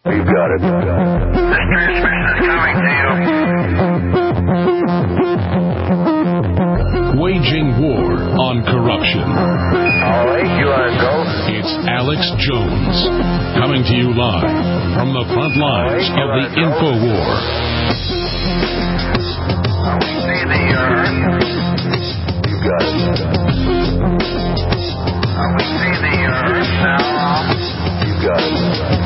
You got it. This transmission is coming to you. Waging war on corruption. All right, you want to go? It's Alex Jones, coming to you live from the front lines of the InfoWar. We see the Earth. You got it. We see the Earth now. You got it.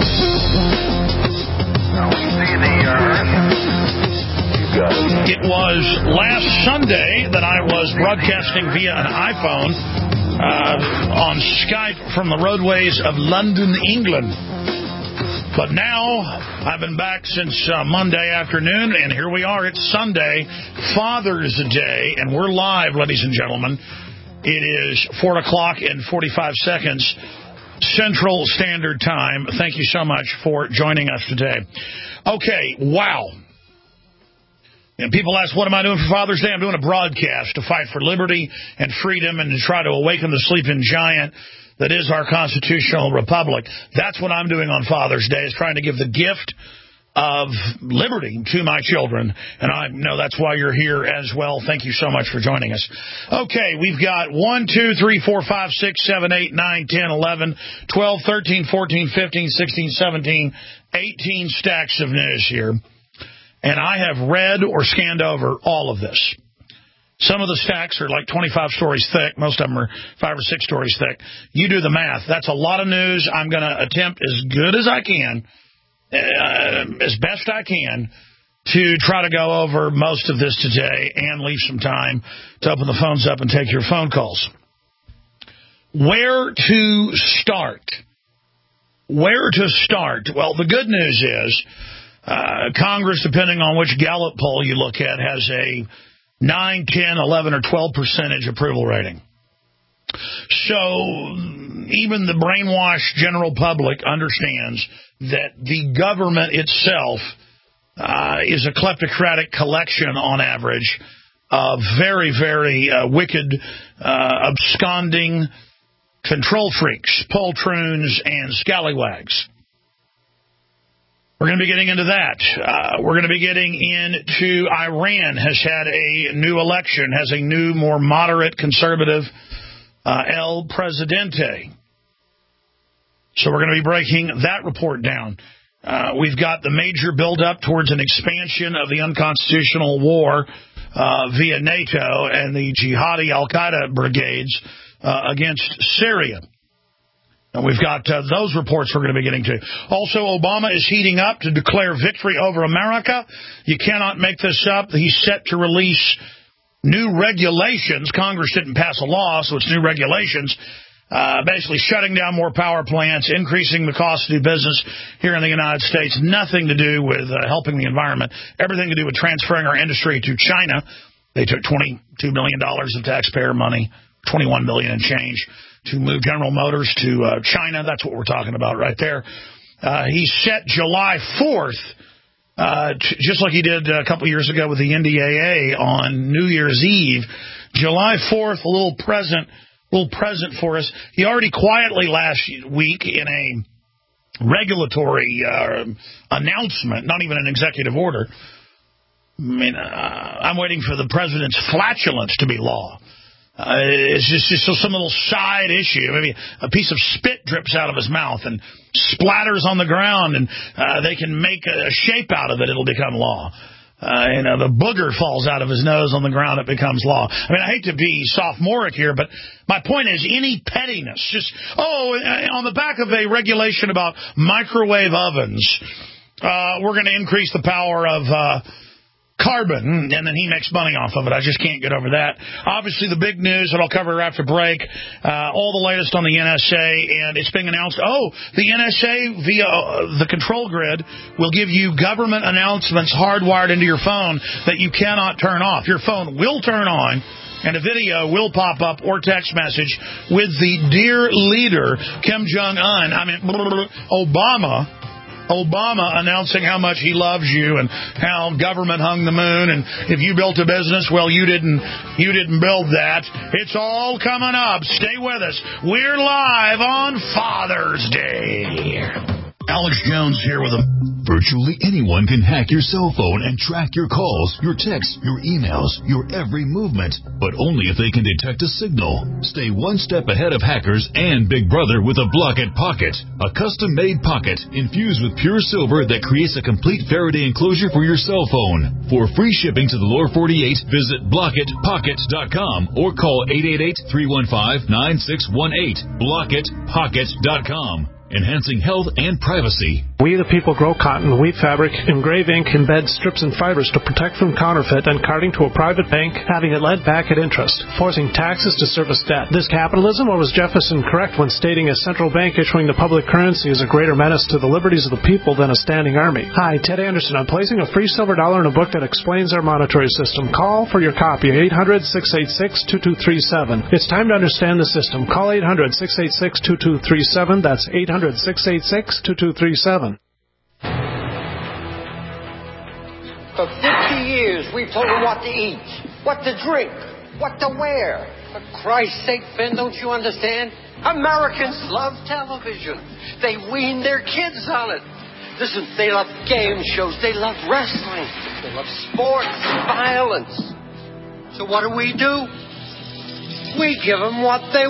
We see the Earth. You got it. It was last Sunday that I was broadcasting via an iPhone on Skype from the roadways of London, England. But now, I've been back since Monday afternoon, and here we are. It's Sunday, Father's Day, and we're live, ladies and gentlemen. It is 4 o'clock and 45 seconds Central Standard Time. Thank you so much for joining us today. Okay, wow. And people ask, what am I doing for Father's Day? I'm doing a broadcast to fight for liberty and freedom and to try to awaken the sleeping giant that is our constitutional republic. That's what I'm doing on Father's Day, is trying to give the gift of liberty to my children. And I know that's why you're here as well. Thank you so much for joining us. Okay, we've got 1, 2, 3, 4, 5, 6, 7, 8, 9, 10, 11, 12, 13, 14, 15, 16, 17, 18 stacks of news here. And I have read or scanned over all of this. Some of the stacks are like 25 stories thick. Most of them are 5 or 6 stories thick. You do the math. That's a lot of news. I'm going to attempt as good as I can, as best I can, to try to go over most of this today and leave some time to open the phones up and take your phone calls. Where to start? Where to start? Well, the good news is Congress, depending on which Gallup poll you look at, has a 9, 10, 11, or 12% approval rating. So even the brainwashed general public understands that the government itself is a kleptocratic collection, on average, of very, very wicked, absconding control freaks, poltroons, and scallywags. We're going to be getting into that. We're going to be getting into Iran has had a new election, has a new, more moderate, conservative El Presidente. So we're going to be breaking that report down. We've got the major buildup towards an expansion of the unconstitutional war via NATO and the jihadi al-Qaeda brigades against Syria. And we've got those reports we're going to be getting to. Also, Obama is heating up to declare victory over America. You cannot make this up. He's set to release new regulations. Congress didn't pass a law, so it's new regulations, basically shutting down more power plants, increasing the cost to do business here in the United States. Nothing to do with helping the environment. Everything to do with transferring our industry to China. They took $22 million of taxpayer money, $21 billion and change, to move General Motors to China. That's what we're talking about right there. He set July 4th, just like he did a couple years ago with the NDAA on New Year's Eve. July 4th, a little present for us. He already quietly last week in a regulatory announcement, not even an executive order. I mean, I'm waiting for the president's flatulence to be law. It's just some little side issue. Maybe a piece of spit drips out of his mouth and splatters on the ground, and they can make a shape out of it. It'll become law. The booger falls out of his nose on the ground, it becomes law. I mean, I hate to be sophomoric here, but my point is any pettiness. Just, on the back of a regulation about microwave ovens, we're going to increase the power of carbon, and then he makes money off of it. I just can't get over that. Obviously, the big news that I'll cover after break, all the latest on the NSA, and it's being announced, the NSA via the control grid will give you government announcements hardwired into your phone that you cannot turn off. Your phone will turn on, and a video will pop up or text message with the dear leader, Kim Jong-un, Obama announcing how much he loves you and how government hung the moon, and if you built a business, well, you didn't build that. It's all coming up. Stay with us. We're live on Father's Day. Alex Jones here with a... Virtually anyone can hack your cell phone and track your calls, your texts, your emails, your every movement, but only if they can detect a signal. Stay one step ahead of hackers and Big Brother with a Blockit Pocket, a custom-made pocket infused with pure silver that creates a complete Faraday enclosure for your cell phone. For free shipping to the lower 48, visit blockitpocket.com or call 888-315-9618. blockitpocket.com. Enhancing health and privacy. We the people grow cotton, weave fabric, engrave ink, embed strips and fibers to protect from counterfeit and carting to a private bank, having it led back at interest, forcing taxes to service debt. This capitalism, or was Jefferson correct when stating a central bank issuing the public currency is a greater menace to the liberties of the people than a standing army? Hi, Ted Anderson. I'm placing a free silver dollar in a book that explains our monetary system. Call for your copy, 800-686-2237. It's time to understand the system. Call 800-686-2237. That's 800-686-2237. For 50 years, we've told them what to eat, what to drink, what to wear. For Christ's sake, Ben, don't you understand? Americans love television. They wean their kids on it. Listen, they love game shows. They love wrestling. They love sports, violence. So what do? We give them what they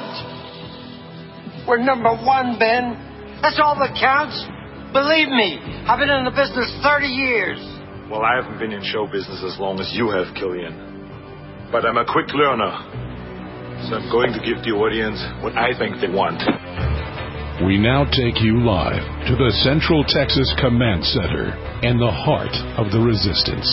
want. We're number one, Ben. That's all that counts. Believe me, I've been in the business 30 years. Well, I haven't been in show business as long as you have, Killian. But I'm a quick learner. So I'm going to give the audience what I think they want. We now take you live to the Central Texas Command Center and the heart of the resistance.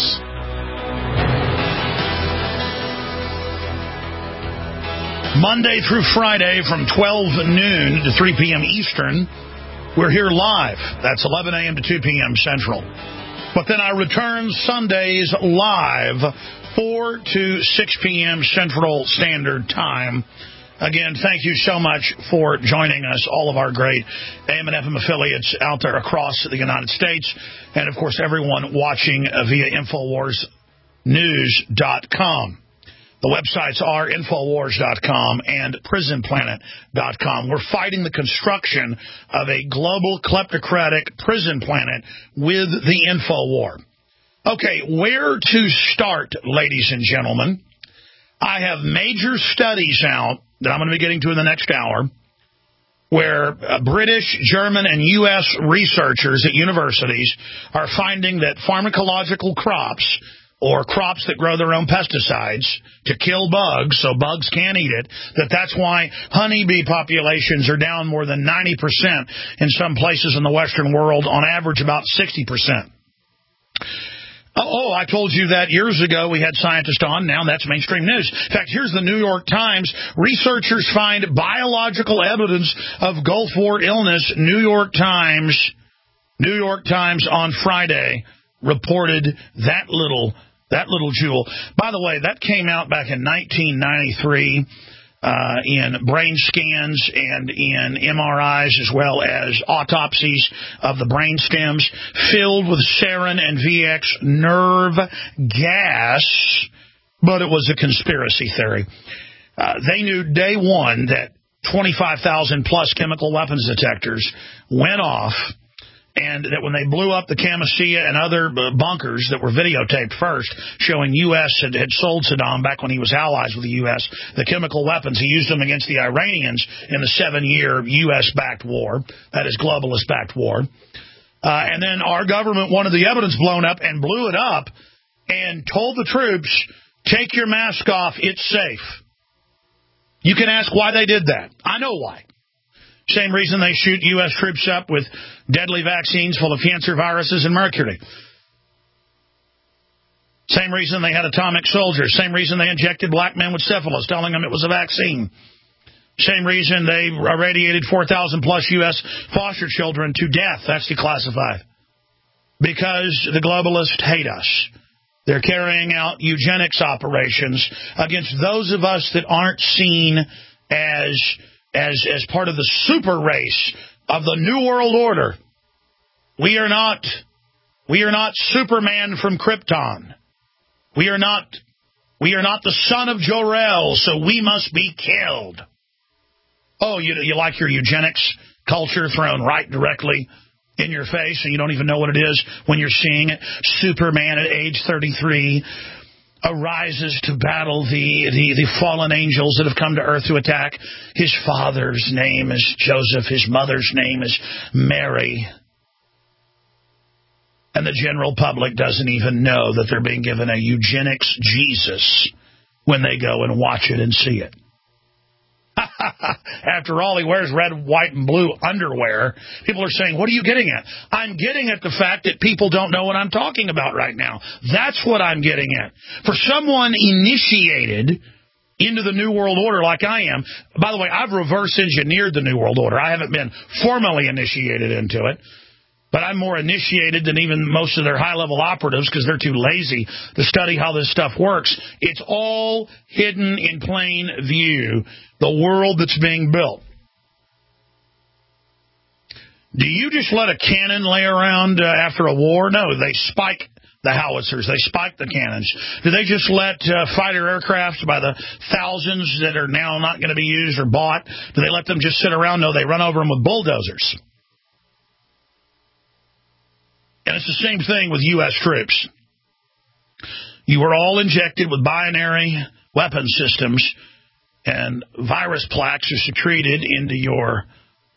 Monday through Friday from 12 noon to 3 p.m. Eastern, we're here live. That's 11 a.m. to 2 p.m. Central. But then I return Sundays live, 4 to 6 p.m. Central Standard Time. Again, thank you so much for joining us, all of our great AM and FM affiliates out there across the United States, and, of course, everyone watching via InfoWarsNews.com. The websites are Infowars.com and PrisonPlanet.com. We're fighting the construction of a global kleptocratic prison planet with the InfoWar. Okay, where to start, ladies and gentlemen? I have major studies out that I'm going to be getting to in the next hour where British, German, and U.S. researchers at universities are finding that pharmacological crops, or crops that grow their own pesticides to kill bugs so bugs can't eat it, that's why honeybee populations are down more than 90% in some places in the Western world, on average about 60%. Oh, I told you that years ago we had scientists on. Now that's mainstream news. In fact, here's the New York Times. Researchers find biological evidence of Gulf War illness. New York Times on Friday reported that little jewel. By the way, that came out back in 1993 in brain scans and in MRIs, as well as autopsies of the brain stems filled with sarin and VX nerve gas, but it was a conspiracy theory. They knew day one that 25,000 plus chemical weapons detectors went off, and that when they blew up the Camisea and other bunkers that were videotaped first, showing U.S. had sold Saddam back when he was allies with the U.S. the chemical weapons. He used them against the Iranians in the 7-year U.S.-backed war, that is, globalist-backed war. And then our government wanted the evidence blown up and blew it up and told the troops, take your mask off, it's safe. You can ask why they did that. I know why. Same reason they shoot U.S. troops up with deadly vaccines full of cancer viruses and mercury. Same reason they had atomic soldiers. Same reason they injected black men with syphilis, telling them it was a vaccine. Same reason they irradiated 4,000 plus U.S. foster children to death. That's declassified. Because the globalists hate us. They're carrying out eugenics operations against those of us that aren't seen as part of the super race of the New World Order. We are not Superman from Krypton. We are not the son of Jor-El, so we must be killed. Oh, you like your eugenics culture thrown right directly in your face, and you don't even know what it is when you're seeing it. Superman at age 33 arises to battle the fallen angels that have come to earth to attack. His father's name is Joseph. His mother's name is Mary. And the general public doesn't even know that they're being given a eugenics Jesus when they go and watch it and see it. After all, he wears red, white, and blue underwear. People are saying, what are you getting at? I'm getting at the fact that people don't know what I'm talking about right now. That's what I'm getting at. For someone initiated into the New World Order like I am, by the way, I've reverse engineered the New World Order. I haven't been formally initiated into it, but I'm more initiated than even most of their high-level operatives because they're too lazy to study how this stuff works. It's all hidden in plain view, the world that's being built. Do you just let a cannon lay around after a war? No, they spike the howitzers. They spike the cannons. Do they just let fighter aircraft by the thousands that are now not going to be used or bought, do they let them just sit around? No, they run over them with bulldozers. And it's the same thing with U.S. troops. You were all injected with binary weapon systems, and virus plaques are secreted into your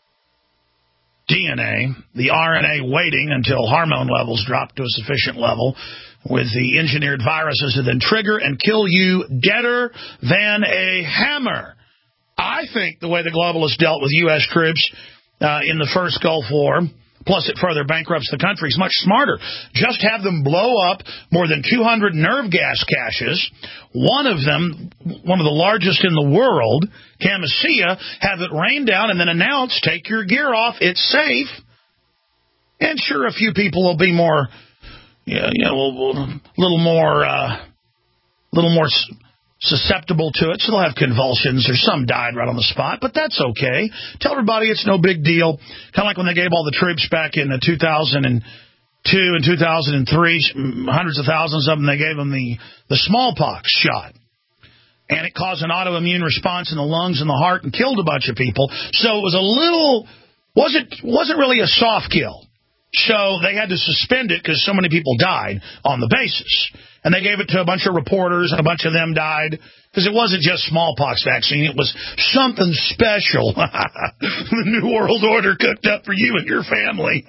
DNA, the RNA waiting until hormone levels drop to a sufficient level with the engineered viruses that then trigger and kill you deader than a hammer. I think the way the globalists dealt with U.S. troops in the first Gulf War, plus it further bankrupts the country, is much smarter. Just have them blow up more than 200 nerve gas caches, one of them, one of the largest in the world, Camisea, have it rain down and then announce, take your gear off, it's safe. And sure, a few people will be more, a little more susceptible to it, so they'll have convulsions, or some died right on the spot, but that's okay. Tell everybody it's no big deal. Kind of like when they gave all the troops back in 2002 and 2003, hundreds of thousands of them, they gave them the smallpox shot. And it caused an autoimmune response in the lungs and the heart and killed a bunch of people. So it was wasn't really a soft kill. So they had to suspend it because so many people died on the basis. And they gave it to a bunch of reporters, and a bunch of them died because it wasn't just smallpox vaccine. It was something special. The New World Order cooked up for you and your family.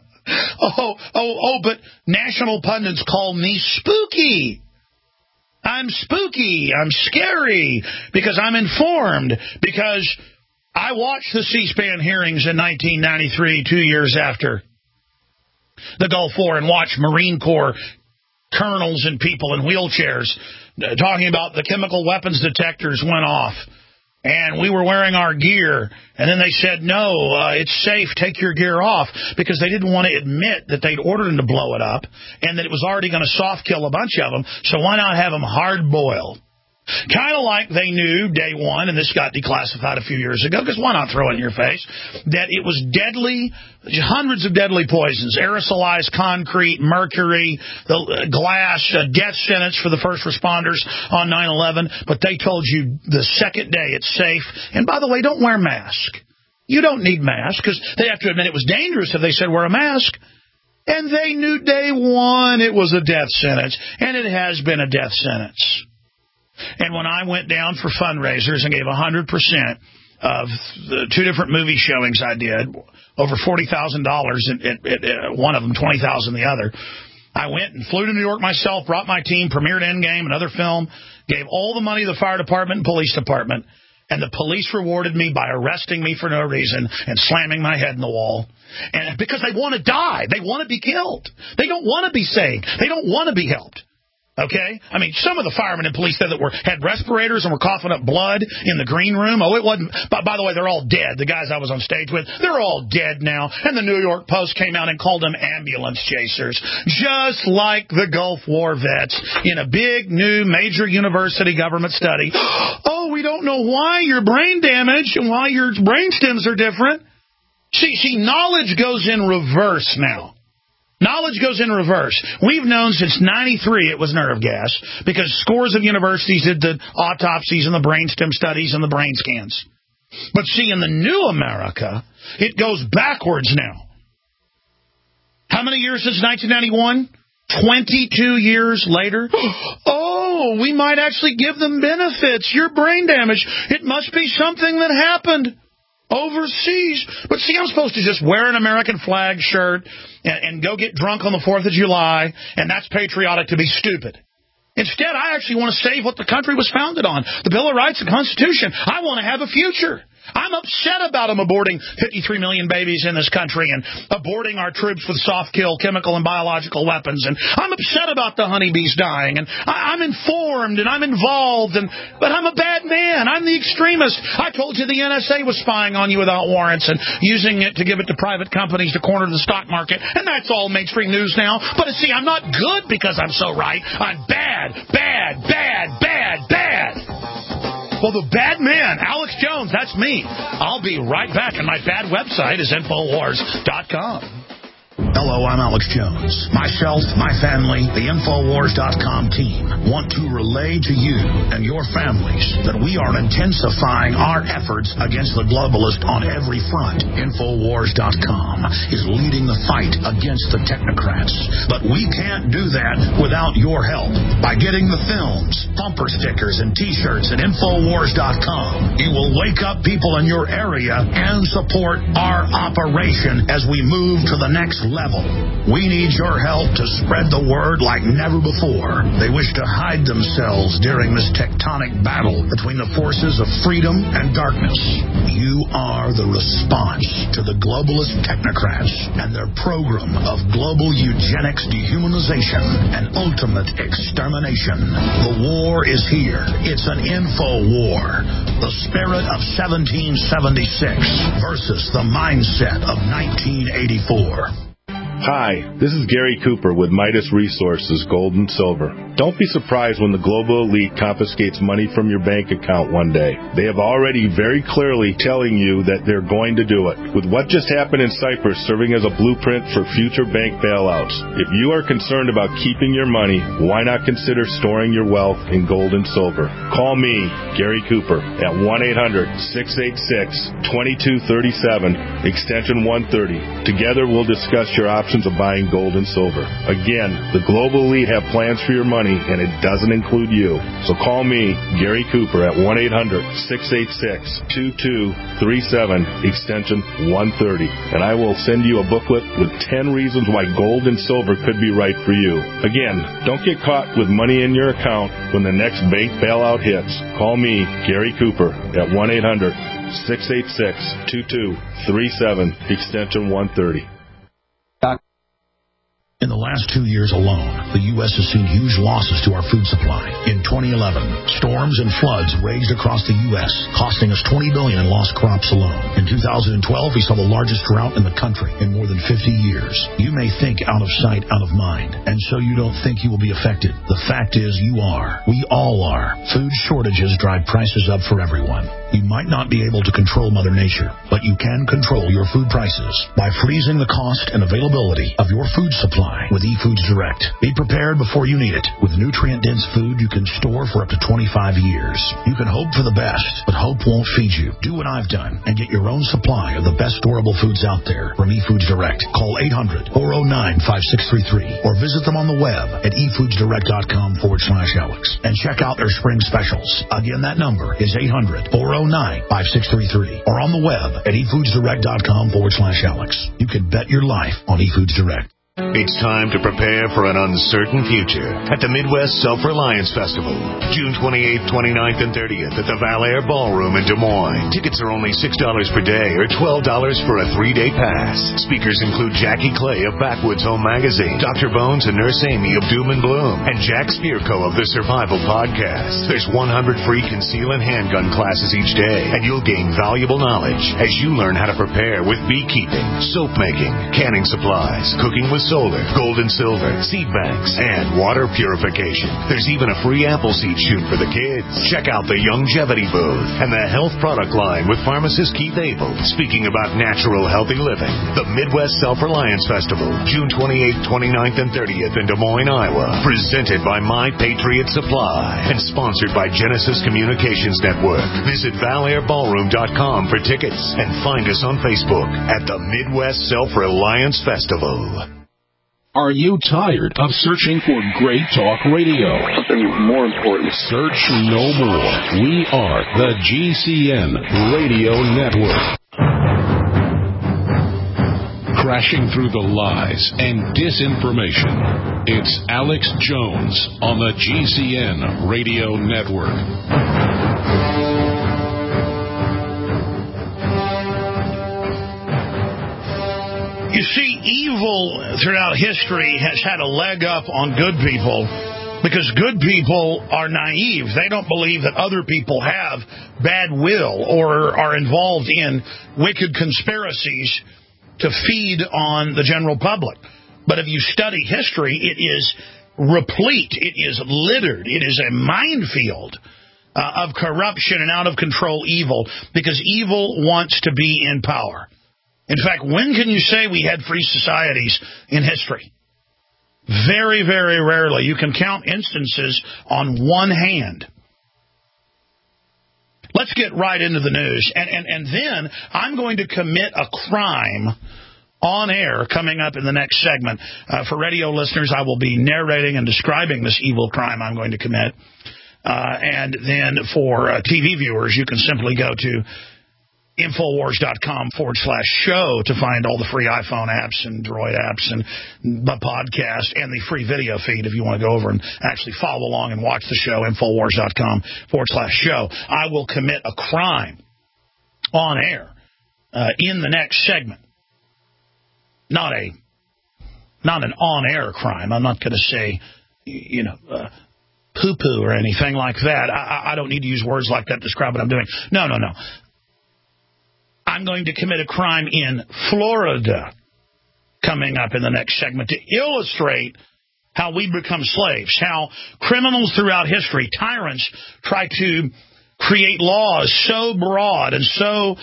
But national pundits call me spooky. I'm spooky. I'm scary because I'm informed, because I watched the C-SPAN hearings in 1993, 2 years after the Gulf War, and watched Marine Corps colonels and people in wheelchairs talking about the chemical weapons detectors went off, and we were wearing our gear, and then they said, no, it's safe, take your gear off, because they didn't want to admit that they'd ordered them to blow it up and that it was already going to soft kill a bunch of them, so why not have them hard boiled? Kind of like they knew day one, and this got declassified a few years ago, because why not throw it in your face, that it was deadly, hundreds of deadly poisons, aerosolized concrete, mercury, the glass, death sentence for the first responders on 9/11, but they told you the second day it's safe. And by the way, don't wear a mask. You don't need masks, because they have to admit it was dangerous if they said wear a mask. And they knew day one it was a death sentence, and it has been a death sentence. And when I went down for fundraisers and gave 100% of the two different movie showings I did, over $40,000 at one of them, $20,000 the other, I went and flew to New York myself, brought my team, premiered Endgame, another film, gave all the money to the fire department and police department, and the police rewarded me by arresting me for no reason and slamming my head in the wall. And because they want to die. They want to be killed. They don't want to be saved. They don't want to be helped. Okay? I mean, some of the firemen and police there that had respirators and were coughing up blood in the green room. Oh, it wasn't. By the way, they're all dead. The guys I was on stage with, they're all dead now. And the New York Post came out and called them ambulance chasers, just like the Gulf War vets in a big, new, major university government study. Oh, we don't know why you're brain damaged and why your brain stems are different. See, knowledge goes in reverse now. Knowledge goes in reverse. We've known since 93 it was nerve gas because scores of universities did the autopsies and the brainstem studies and the brain scans. But see, in the new America, it goes backwards now. How many years since 1991? 22 years later. Oh, we might actually give them benefits. You're brain damaged. It must be something that happened overseas. But see, I'm supposed to just wear an American flag shirt and go get drunk on the 4th of July, and that's patriotic to be stupid. Instead, I actually want to save what the country was founded on, the Bill of Rights, the Constitution. I want to have a future. I'm upset about them aborting 53 million babies in this country and aborting our troops with soft kill, chemical and biological weapons. And I'm upset about the honeybees dying. And I'm informed and I'm involved. But I'm a bad man. I'm the extremist. I told you the NSA was spying on you without warrants and using it to give it to private companies to corner the stock market. And that's all mainstream news now. But see, I'm not good because I'm so right. I'm bad, bad, bad, bad, bad. Well, the bad man, Alex Jones, that's me. I'll be right back, and my bad website is Infowars.com. Hello, I'm Alex Jones. Myself, my family, the Infowars.com team want to relay to you and your families that we are intensifying our efforts against the globalist on every front. Infowars.com is leading the fight against the technocrats. But we can't do that without your help. By getting the films, bumper stickers, and T-shirts at Infowars.com, you will wake up people in your area and support our operation as we move to the next level. We need your help to spread the word like never before. They wish to hide themselves during this tectonic battle between the forces of freedom and darkness. You are the response to the globalist technocrats and their program of global eugenics, dehumanization, and ultimate extermination. The war is here. It's an info war. The spirit of 1776 versus the mindset of 1984. Hi, this is Gary Cooper with Midas Resources, Gold and Silver. Don't be surprised when the global elite confiscates money from your bank account one day. They have already very clearly telling you that they're going to do it. With what just happened in Cyprus serving as a blueprint for future bank bailouts, if you are concerned about keeping your money, why not consider storing your wealth in gold and silver? Call me, Gary Cooper, at 1-800-686-2237, extension 130. Together we'll discuss your options of buying gold and silver. Again, the global elite have plans for your money, and it doesn't include you. So call me, Gary Cooper, at 1-800-686-2237, extension 130, and I will send you a booklet with 10 reasons why gold and silver could be right for you. Again, don't get caught with money in your account when the next bank bailout hits. Call me, Gary Cooper, at 1-800-686-2237, extension 130. In the last 2 years alone, the U.S. has seen huge losses to our food supply. In 2011, storms and floods raged across the U.S., costing us $20 billion in lost crops alone. In 2012, we saw the largest drought in the country in more than 50 years. You may think out of sight, out of mind, and so you don't think you will be affected. The fact is you are. We all are. Food shortages drive prices up for everyone. You might not be able to control Mother Nature, but you can control your food prices by freezing the cost and availability of your food supply with eFoods Direct. Be prepared before you need it. With nutrient-dense food you can store for up to 25 years. You can hope for the best, but hope won't feed you. Do what I've done and get your own supply of the best storable foods out there from eFoods Direct. Call 800-409-5633 or visit them on the web at efoodsdirect.com/Alex and check out their spring specials. Again, that number is 800-409-5633 or on the web at efoodsdirect.com/Alex. You can bet your life on eFoods Direct. It's time to prepare for an uncertain future at the Midwest Self-Reliance Festival, June 28th, 29th, and 30th at the Valair Ballroom in Des Moines. Tickets are only $6 per day or $12 for a 3-day pass. Speakers include Jackie Clay of Backwoods Home Magazine, Dr. Bones and Nurse Amy of Doom and Bloom, and Jack Spirko of the Survival Podcast. There's 100 free conceal and handgun classes each day, and you'll gain valuable knowledge as you learn how to prepare with beekeeping, soap making, canning supplies, cooking with solar, gold and silver, seed banks, and water purification. There's even a free Appleseed shoot for the kids. Check out the Longevity booth and the health product line with pharmacist Keith Abel speaking about natural, healthy living. The Midwest Self-Reliance Festival, June 28th, 29th, and 30th in Des Moines, Iowa. Presented by My Patriot Supply and sponsored by Genesis Communications Network. Visit ValairBallroom.com for tickets and find us on Facebook at the Midwest Self-Reliance Festival. Are you tired of searching for great talk radio? Something more important. Search no more. We are the GCN Radio Network. Crashing through the lies and disinformation. It's Alex Jones on the GCN Radio Network. You see, evil throughout history has had a leg up on good people because good people are naive. They don't believe that other people have bad will or are involved in wicked conspiracies to feed on the general public. But if you study history, it is replete, it is littered, it is a minefield of corruption and out-of-control evil because evil wants to be in power. In fact, when can you say we had free societies in history? Very, very rarely. You can count instances on one hand. Let's get right into the news. And then I'm going to commit a crime on air coming up in the next segment. For radio listeners, I will be narrating and describing this evil crime I'm going to commit. And then for TV viewers, you can simply go to Infowars.com/show to find all the free iPhone apps and Droid apps and the podcast and the free video feed if you want to go over and actually follow along and watch the show, Infowars.com/show. I will commit a crime on air in the next segment. Not an on-air crime. I'm not going to say, poo-poo or anything like that. I don't need to use words like that to describe what I'm doing. No. I'm going to commit a crime in Florida coming up in the next segment to illustrate how we become slaves, how criminals throughout history, tyrants, try to create laws so broad and so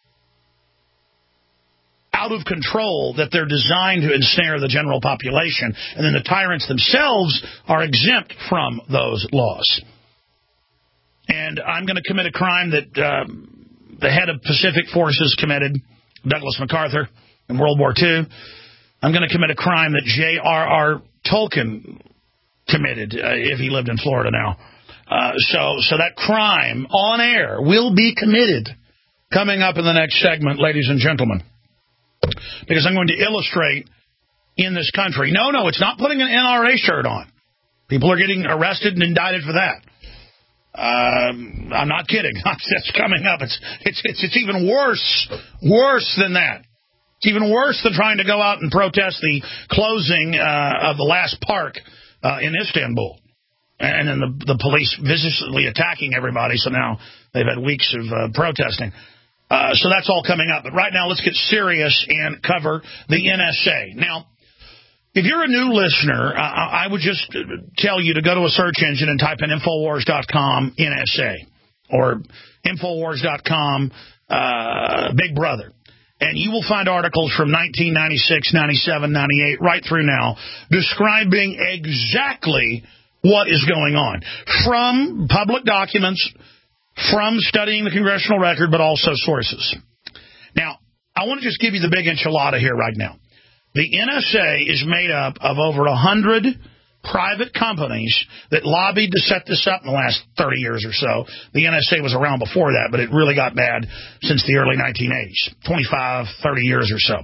out of control that they're designed to ensnare the general population, and then the tyrants themselves are exempt from those laws. And I'm going to commit a crime that the head of Pacific Forces committed, Douglas MacArthur, in World War II. I'm going to commit a crime that J.R.R. Tolkien committed if he lived in Florida now. So that crime on air will be committed coming up in the next segment, ladies and gentlemen, because I'm going to illustrate in this country. No, it's not putting an NRA shirt on. People are getting arrested and indicted for that. I'm not kidding. That's coming up. It's even worse than that. It's even worse than trying to go out and protest the closing of the last park in Istanbul, and then the police viciously attacking everybody. So now they've had weeks of protesting. So that's all coming up. But right now, let's get serious and cover the NSA. Now, if you're a new listener, I would just tell you to go to a search engine and type in Infowars.com NSA or Infowars.com Big Brother. And you will find articles from 1996, 97, 98, right through now, describing exactly what is going on. From public documents, from studying the congressional record, but also sources. Now, I want to just give you the big enchilada here right now. The NSA is made up of over 100 private companies that lobbied to set this up in the last 30 years or so. The NSA was around before that, but it really got bad since the early 1980s, 25, 30 years or so.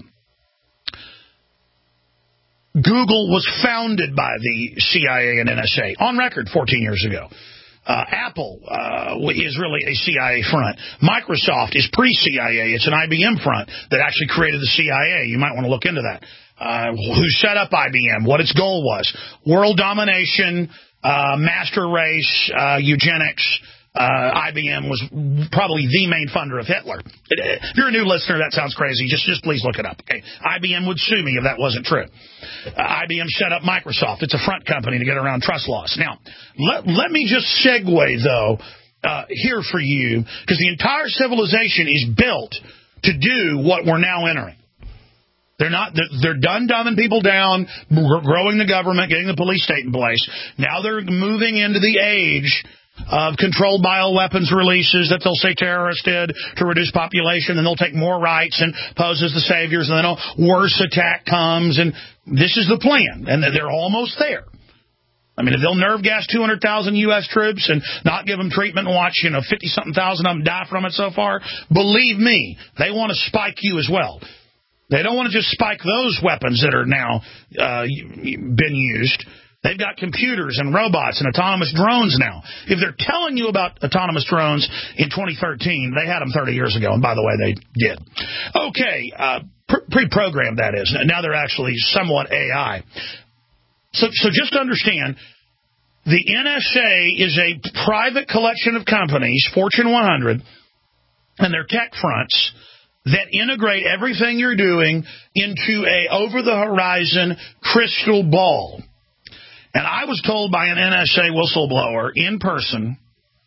Google was founded by the CIA and NSA, on record 14 years ago. Apple is really a CIA front. Microsoft is pre-CIA. It's an IBM front that actually created the CIA. You might want to look into that. Who set up IBM, what its goal was. World domination, master race, eugenics. IBM was probably the main funder of Hitler. If you're a new listener, that sounds crazy. Just please look it up. Okay? IBM would sue me if that wasn't true. IBM set up Microsoft. It's a front company to get around trust laws. Now, let me just segue, though, here for you, because the entire civilization is built to do what we're now entering. They're done dumbing people down, growing the government, getting the police state in place. Now they're moving into the age of controlled bioweapons releases that they'll say terrorists did to reduce population, and they'll take more rights and pose as the saviors, and then a worse attack comes, and this is the plan, and they're almost there. I mean, if they'll nerve gas 200,000 U.S. troops and not give them treatment and watch, 50-something thousand of them die from it so far, believe me, they want to spike you as well. They don't want to just spike those weapons that are now been used. They've got computers and robots and autonomous drones now. If they're telling you about autonomous drones in 2013, they had them 30 years ago, and by the way, they did. Okay, pre-programmed, that is. Now they're actually somewhat AI. So just understand, the NSA is a private collection of companies, Fortune 100, and their tech fronts that integrate everything you're doing into a over-the-horizon crystal ball. And I was told by an NSA whistleblower in person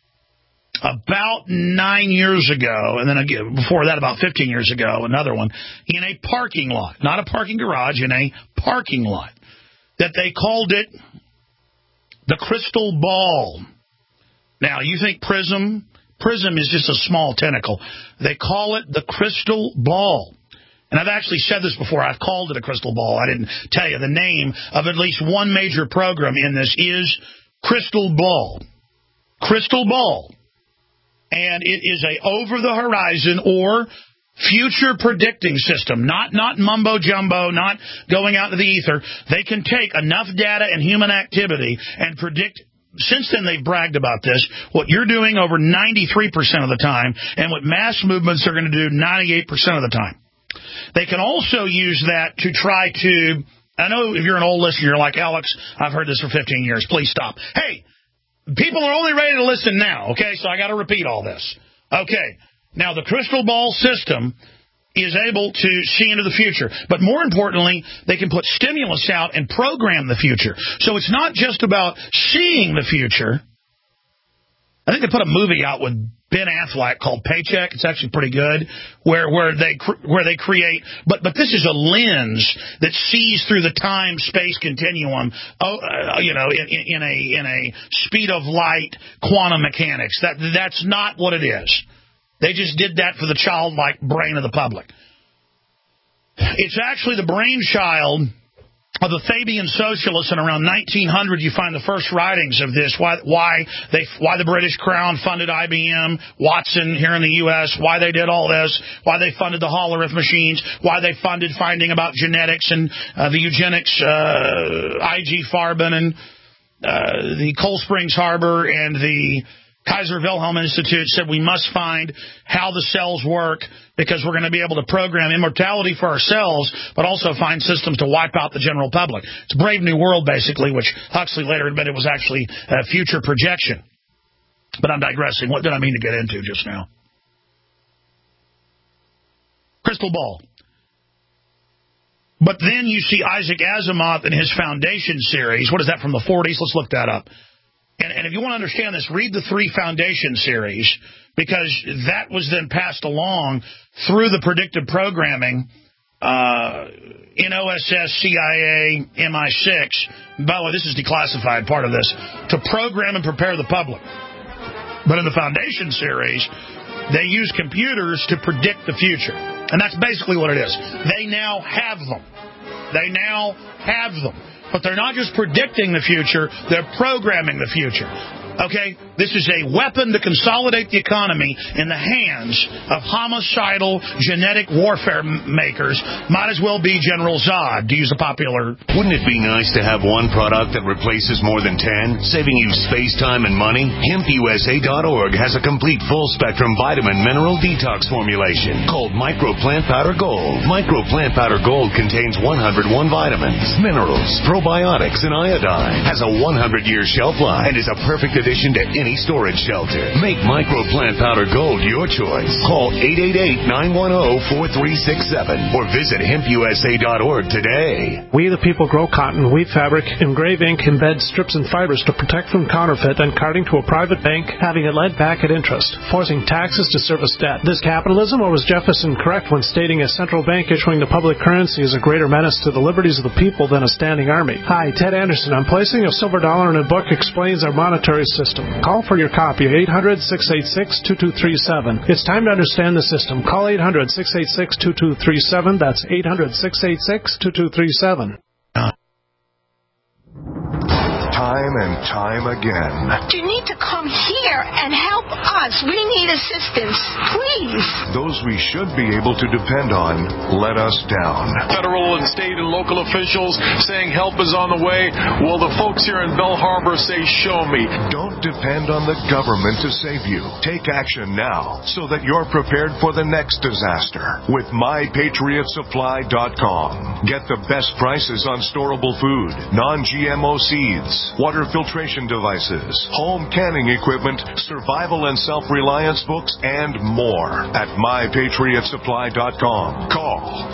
about 9 years ago, and then again, before that about 15 years ago, another one, in a parking lot, not a parking garage, in a parking lot, that they called it the crystal ball. Now, you think prism? Prism is just a small tentacle. They call it the crystal ball. And I've actually said this before. I've called it a crystal ball. I didn't tell you. The name of at least one major program in this is Crystal Ball. Crystal Ball. And it is a over-the-horizon or future predicting system, not mumbo-jumbo, not going out into the ether. They can take enough data and human activity and predict. Since then, they've bragged about this, what you're doing over 93% of the time, and what mass movements are going to do 98% of the time. They can also use that to try to, I know if you're an old listener, you're like, Alex, I've heard this for 15 years. Please stop. Hey, people are only ready to listen now, okay? So I got to repeat all this. Okay. Now, the crystal ball system is able to see into the future. But more importantly, they can put stimulus out and program the future. So it's not just about seeing the future. I think they put a movie out with Ben Affleck called Paycheck. It's actually pretty good, where they create. But this is a lens that sees through the time-space continuum. In a speed of light, quantum mechanics. That's not what it is. They just did that for the childlike brain of the public. It's actually the brainchild of the Fabian socialists, and around 1900 you find the first writings of this, why the British Crown funded IBM, Watson here in the U.S., why they did all this, why they funded the Hollerith machines, why they funded finding about genetics and the eugenics, I.G. Farben and the Cold Springs Harbor and the Kaiser Wilhelm Institute said we must find how the cells work because we're going to be able to program immortality for ourselves, but also find systems to wipe out the general public. It's Brave New World, basically, which Huxley later admitted was actually a future projection. But I'm digressing. What did I mean to get into just now? Crystal ball. But then you see Isaac Asimov in his Foundation series. What is that, from the 40s? Let's look that up. And if you want to understand this, read the 3 Foundation series, because that was then passed along through the predictive programming in OSS, CIA, MI6. By the way, this is declassified, part of this, to program and prepare the public. But in the Foundation series, they use computers to predict the future. And that's basically what it is. They now have them. But they're not just predicting the future, they're programming the future. Okay? This is a weapon to consolidate the economy in the hands of homicidal genetic warfare makers. Might as well be General Zod, to use a popular... Wouldn't it be nice to have one product that replaces more than 10, saving you space, time, and money? HempUSA.org has a complete full-spectrum vitamin mineral detox formulation called Microplant Powder Gold. Microplant Powder Gold contains 101 vitamins, minerals, probiotics, and iodine. Has a 100-year shelf life and is a perfect addition to any storage shelter. Make Microplant Powder Gold your choice. Call 888-910-4367 or visit HempUSA.org today. We the people grow cotton, weave fabric, engrave ink, embed strips and fibers to protect from counterfeit and carting to a private bank, having it led back at interest, forcing taxes to service debt. This capitalism, or was Jefferson correct when stating a central bank issuing the public currency is a greater menace to the liberties of the people than a standing army? Hi, Ted Anderson. I'm placing a silver dollar in a book explains our monetary system. Call for your copy at 800-686-2237. It's time to understand the system. Call 800-686-2237. That's 800-686-2237. Time and time again. You need to come here and help us. We need assistance, please. Those we should be able to depend on let us down. Federal and state and local officials saying help is on the way. Well, the folks here in Belle Harbor say, show me. Don't depend on the government to save you. Take action now so that you're prepared for the next disaster with MyPatriotSupply.com. Get the best prices on storable food, non-GMO seeds, water filtration devices, home canning equipment, survival and self-reliance books, and more at MyPatriotSupply.com. Call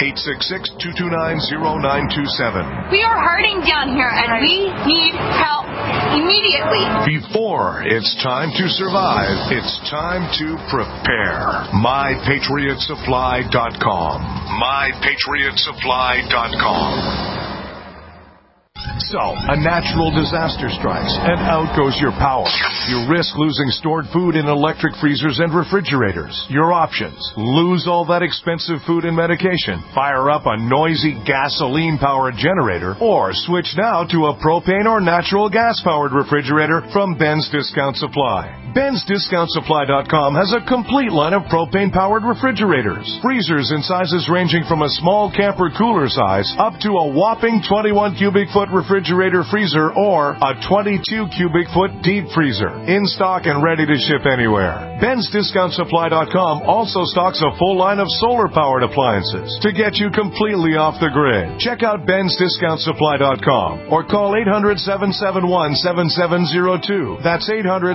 866-229-0927. We are hurting down here, and we need help immediately. Before it's time to survive, it's time to prepare. MyPatriotSupply.com. MyPatriotSupply.com. So, a natural disaster strikes, and out goes your power. You risk losing stored food in electric freezers and refrigerators. Your options: lose all that expensive food and medication, fire up a noisy gasoline-powered generator, or switch now to a propane or natural gas-powered refrigerator from Ben's Discount Supply. Ben'sDiscountSupply.com has a complete line of propane-powered refrigerators. Freezers in sizes ranging from a small camper cooler size up to a whopping 21 cubic foot refrigerator freezer or a 22 cubic foot deep freezer. In stock and ready to ship anywhere. Ben'sDiscountSupply.com also stocks a full line of solar-powered appliances to get you completely off the grid. Check out Ben'sDiscountSupply.com or call 800-771-7702. That's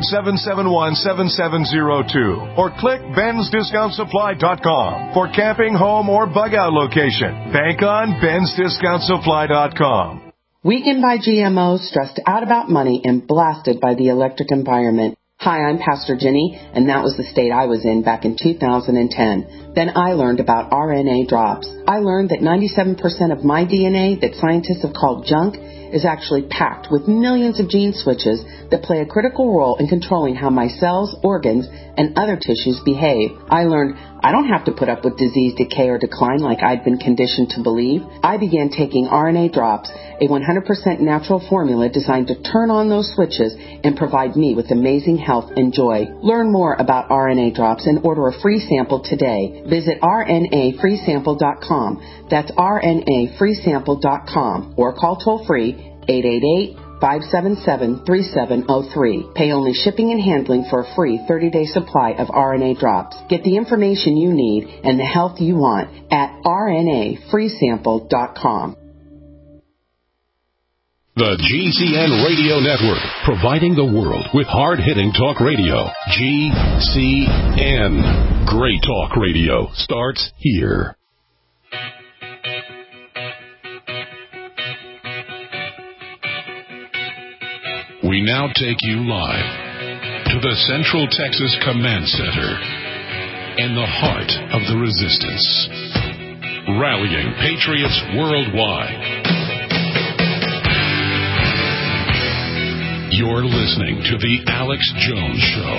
800-771-7702. Or click Ben'sDiscountSupply.com for camping, home, or bug-out location. Bank on Ben'sDiscountSupply.com. Weakened by GMOs, stressed out about money, and blasted by the electric environment. Hi, I'm Pastor Jenny, and that was the state I was in back in 2010. Then I learned about RNA drops. I learned that 97% of my DNA that scientists have called junk is actually packed with millions of gene switches that play a critical role in controlling how my cells, organs, and other tissues behave. I learned I don't have to put up with disease, decay, or decline like I'd been conditioned to believe. I began taking RNA drops, a 100% natural formula designed to turn on those switches and provide me with amazing health and joy. Learn more about RNA drops and order a free sample today. Visit RNAfreesample.com. That's RNAfreesample.com or call toll-free 888-577-3703. Pay only shipping and handling for a free 30-day supply of RNA drops. Get the information you need and the health you want at RNAfreesample.com. The GCN Radio Network, providing the world with hard-hitting talk radio. GCN. Great talk radio starts here. We now take you live to the Central Texas Command Center in the heart of the resistance. Rallying patriots worldwide. You're listening to The Alex Jones Show.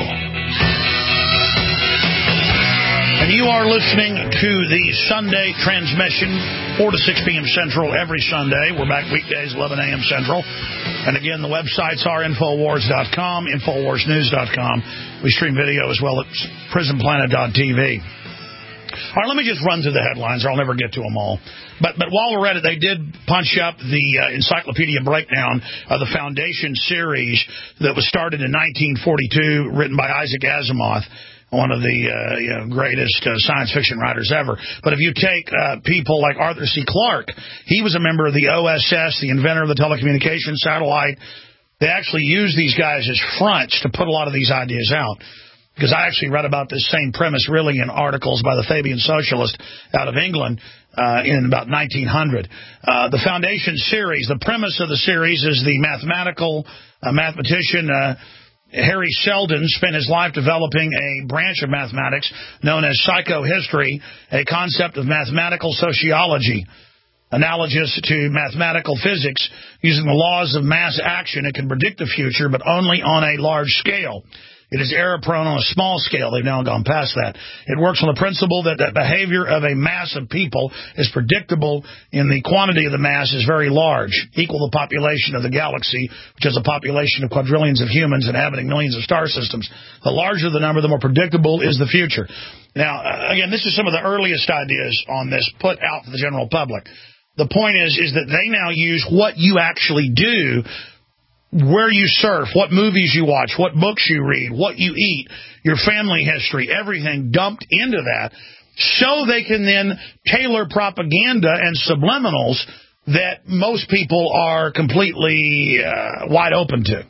And you are listening to the Sunday transmission, 4 to 6 p.m. Central every Sunday. We're back weekdays, 11 a.m. Central. And again, the websites are Infowars.com, InfoWarsNews.com. We stream video as well at PrisonPlanet.tv. All right, let me just run through the headlines, or I'll never get to them all. But while we're at it, they did punch up the encyclopedia breakdown of the Foundation series that was started in 1942, written by Isaac Asimov, one of the greatest science fiction writers ever. But if you take people like Arthur C. Clarke, he was a member of the OSS, the inventor of the telecommunications satellite. They actually used these guys as fronts to put a lot of these ideas out. Because I actually read about this same premise really in articles by the Fabian Socialist out of England in about 1900. The Foundation series, the premise of the series is the mathematician Harry Seldon spent his life developing a branch of mathematics known as psychohistory, a concept of mathematical sociology. Analogous to mathematical physics, using the laws of mass action, it can predict the future, but only on a large scale. It is error-prone on a small scale. They've now gone past that. It works on the principle that the behavior of a mass of people is predictable in the quantity of the mass is very large, equal the population of the galaxy, which has a population of quadrillions of humans inhabiting millions of star systems. The larger the number, the more predictable is the future. Now, again, this is some of the earliest ideas on this put out to the general public. The point is that they now use what you actually do, where you surf, what movies you watch, what books you read, what you eat, your family history, everything dumped into that, so they can then tailor propaganda and subliminals that most people are completely wide open to.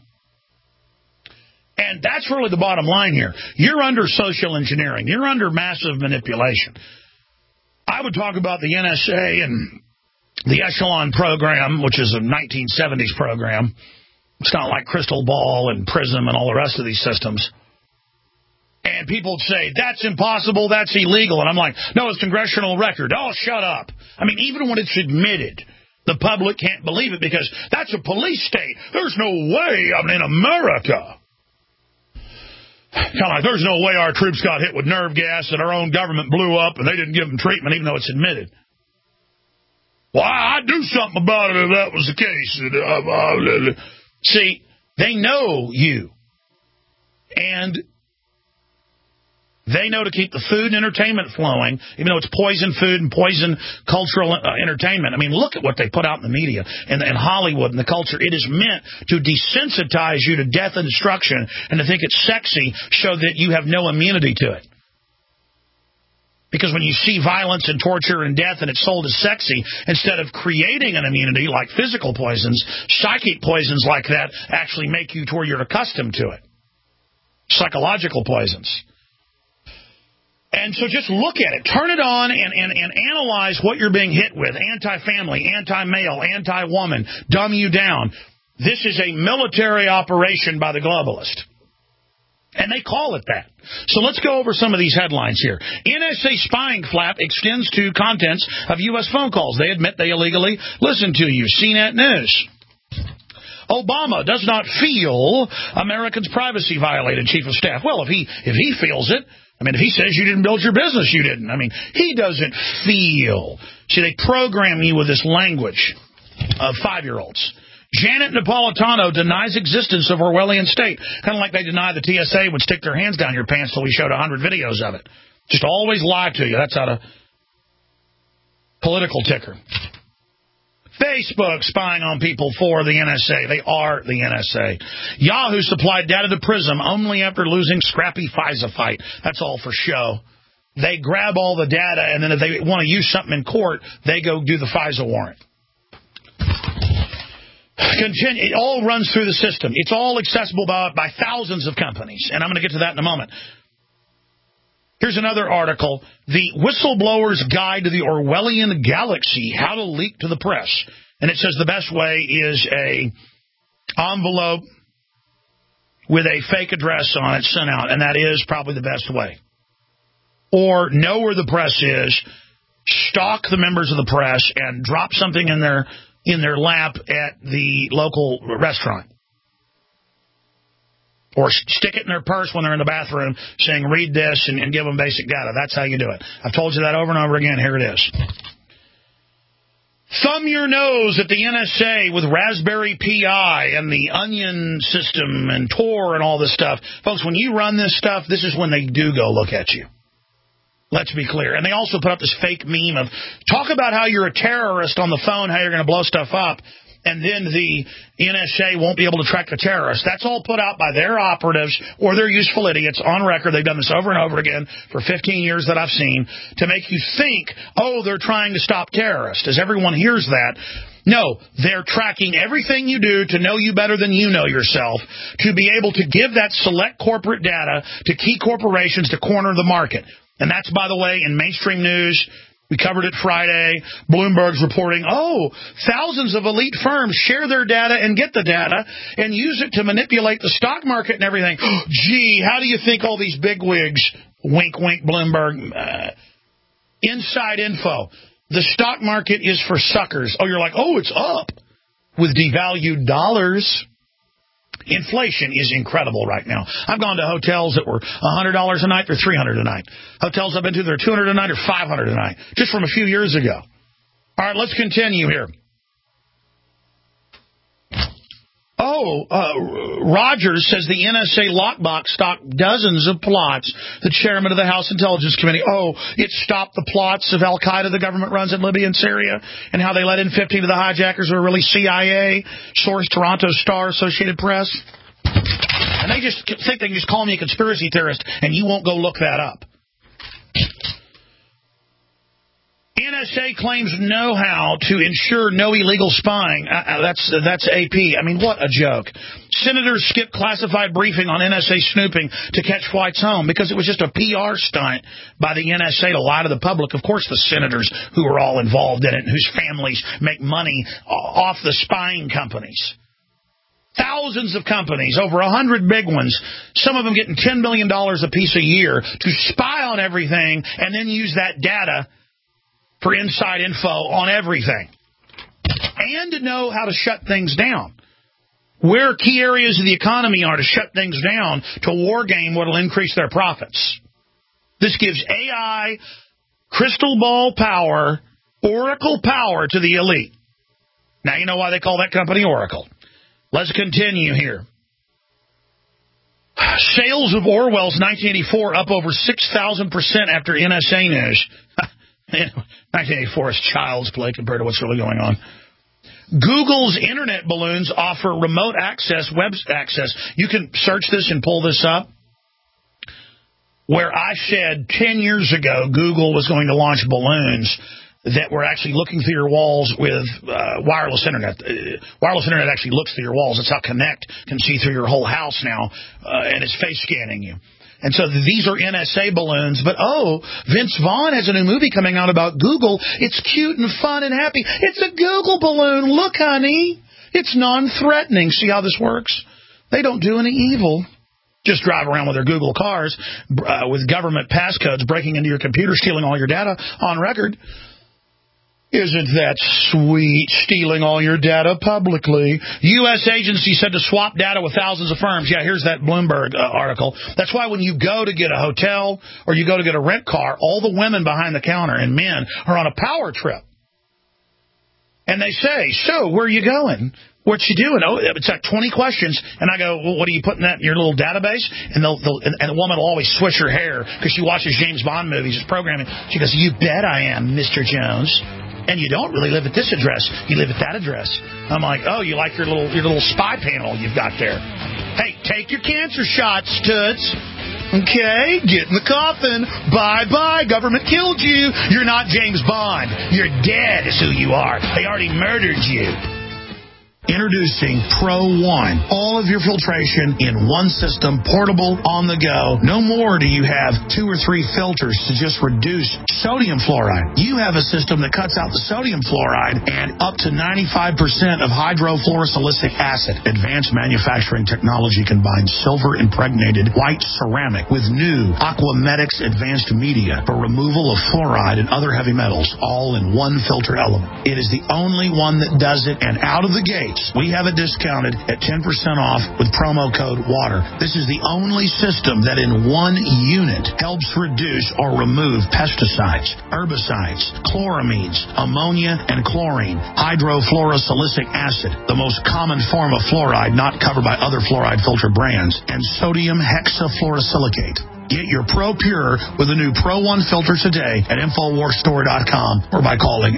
And that's really the bottom line here. You're under social engineering. You're under massive manipulation. I would talk about the NSA and the Echelon program, which is a 1970s program. It's not like Crystal Ball and PRISM and all the rest of these systems. And people would say, that's impossible, that's illegal. And I'm like, no, it's congressional record. Oh, shut up. I mean, even when it's admitted, the public can't believe it because that's a police state. There's no way I'm in America. Kind of like, there's no way our troops got hit with nerve gas and our own government blew up and they didn't give them treatment even though it's admitted. Well, I'd do something about it if that was the case. See, they know you. And they know to keep the food and entertainment flowing, even though it's poison food and poison cultural entertainment. I mean, look at what they put out in the media and Hollywood and the culture. It is meant to desensitize you to death and destruction and to think it's sexy so that you have no immunity to it. Because when you see violence and torture and death and it's sold as sexy, instead of creating an immunity like physical poisons, psychic poisons like that actually make you to where you're accustomed to it. Psychological poisons. And so just look at it. Turn it on and analyze what you're being hit with. Anti-family, anti-male, anti-woman, dumb you down. This is a military operation by the globalist. And they call it that. So let's go over some of these headlines here. NSA spying flap extends to contents of U.S. phone calls. They admit they illegally listen to you. CNET News. Obama does not feel Americans' privacy violated, Chief of Staff. Well, if he feels it, I mean, if he says you didn't build your business, you didn't. I mean, he doesn't feel. See, they program you with this language of 5-year-olds. Janet Napolitano denies existence of Orwellian state. Kind of like they deny the TSA would stick their hands down your pants till we showed 100 videos of it. Just always lie to you. That's out of political ticker. Facebook spying on people for the NSA. They are the NSA. Yahoo supplied data to PRISM only after losing scrappy FISA fight. That's all for show. They grab all the data, and then if they want to use something in court, they go do the FISA warrant. It all runs through the system. It's all accessible by thousands of companies, and I'm going to get to that in a moment. Here's another article, The Whistleblower's Guide to the Orwellian Galaxy, How to Leak to the Press. And it says the best way is a envelope with a fake address on it sent out, and that is probably the best way. Or know where the press is, stalk the members of the press, and drop something in their lap at the local restaurant. Or stick it in their purse when they're in the bathroom saying, read this and give them basic data. That's how you do it. I've told you that over and over again. Here it is. Thumb your nose at the NSA with Raspberry Pi and the Onion system and Tor and all this stuff. Folks, when you run this stuff, this is when they do go look at you. Let's be clear. And they also put up this fake meme of, talk about how you're a terrorist on the phone, how you're going to blow stuff up, and then the NSA won't be able to track the terrorists. That's all put out by their operatives or their useful idiots on record. They've done this over and over again for 15 years that I've seen to make you think, oh, they're trying to stop terrorists. As everyone hears that, no, they're tracking everything you do to know you better than you know yourself, to be able to give that select corporate data to key corporations to corner the market. And that's, by the way, in mainstream news. We covered it Friday. Bloomberg's reporting, thousands of elite firms share their data and get the data and use it to manipulate the stock market and everything. Gee, how do you think all these bigwigs, wink, wink, Bloomberg, inside info. The stock market is for suckers. Oh, you're like, oh, it's up with devalued dollars. Inflation is incredible right now. I've gone to hotels that were $100 a night or $300 a night. Hotels I've been to that are $200 a night or $500 a night, just from a few years ago. All right, let's continue here. Rogers says the NSA lockbox stopped dozens of plots. The chairman of the House Intelligence Committee. It stopped the plots of Al-Qaeda the government runs in Libya and Syria, and how they let in 15 of the hijackers who are really CIA. Source, Toronto Star, Associated Press. And they just think they can just call me a conspiracy theorist, and you won't go look that up. NSA claims know-how to ensure no illegal spying. That's AP. I mean, what a joke. Senators skipped classified briefing on NSA snooping to catch flights home because it was just a PR stunt by the NSA to lie to the public. Of course, the senators who are all involved in it and whose families make money off the spying companies. Thousands of companies, over 100 big ones, some of them getting $10 million a piece a year to spy on everything and then use that data for inside info on everything, and to know how to shut things down. Where key areas of the economy are to shut things down, to war game what will increase their profits. This gives AI, crystal ball power, Oracle power to the elite. Now you know why they call that company Oracle. Let's continue here. Sales of Orwell's 1984 up over 6,000% after NSA news. 1984 is child's play compared to what's really going on. Google's internet balloons offer remote access, web access. You can search this and pull this up. Where I said 10 years ago Google was going to launch balloons that were actually looking through your walls with wireless internet. Wireless internet actually looks through your walls. That's how Kinect can see through your whole house now, and it's face scanning you. And so these are NSA balloons. But, Vince Vaughn has a new movie coming out about Google. It's cute and fun and happy. It's a Google balloon. Look, honey. It's non-threatening. See how this works? They don't do any evil. Just drive around with their Google cars with government passcodes breaking into your computer, stealing all your data on record. Isn't that sweet, stealing all your data publicly? U.S. agency said to swap data with thousands of firms. Yeah, here's that Bloomberg article. That's why when you go to get a hotel or you go to get a rent car, all the women behind the counter and men are on a power trip. And they say, so, where are you going? What you doing? It's like 20 questions. And I go, well, what are you putting that in your little database? And the woman will always swish her hair because she watches James Bond movies, it's programming. She goes, you bet I am, Mr. Jones. And you don't really live at this address. You live at that address. I'm like, oh, you like your little spy panel you've got there. Hey, take your cancer shots, Toots. Okay, get in the coffin. Bye-bye. Government killed you. You're not James Bond. You're dead is who you are. They already murdered you. Introducing Pro One. All of your filtration in one system, portable, on the go. No more do you have 2 or 3 filters to just reduce sodium fluoride. You have a system that cuts out the sodium fluoride and up to 95% of hydrofluorosilicic acid. Advanced manufacturing technology combines silver-impregnated white ceramic with new Aquamedics advanced media for removal of fluoride and other heavy metals, all in one filter element. It is the only one that does it, and out of the gate, we have it discounted at 10% off with promo code WATER. This is the only system that in one unit helps reduce or remove pesticides, herbicides, chloramines, ammonia, and chlorine, hydrofluorosilicic acid, the most common form of fluoride not covered by other fluoride filter brands, and sodium hexafluorosilicate. Get your Pro Pure with the new Pro One filter today at InfoWarsStore.com or by calling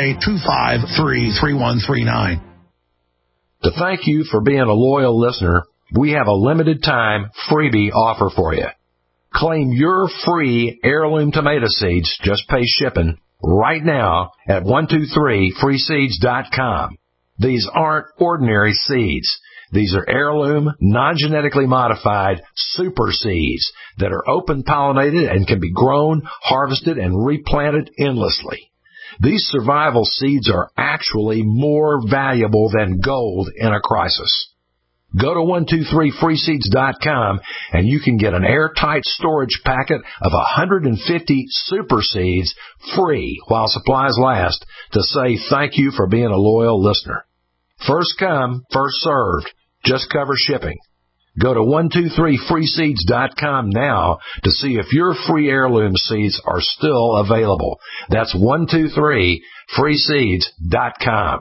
888-253-3139. To thank you for being a loyal listener, we have a limited time freebie offer for you. Claim your free heirloom tomato seeds, just pay shipping, right now at 123freeseeds.com. These aren't ordinary seeds. These are heirloom, non-genetically modified super seeds that are open-pollinated and can be grown, harvested, and replanted endlessly. These survival seeds are actually more valuable than gold in a crisis. Go to 123freeseeds.com and you can get an airtight storage packet of 150 super seeds free while supplies last to say thank you for being a loyal listener. First come, first served. Just cover shipping. Go to 123freeseeds.com now to see if your free heirloom seeds are still available. That's 123freeseeds.com.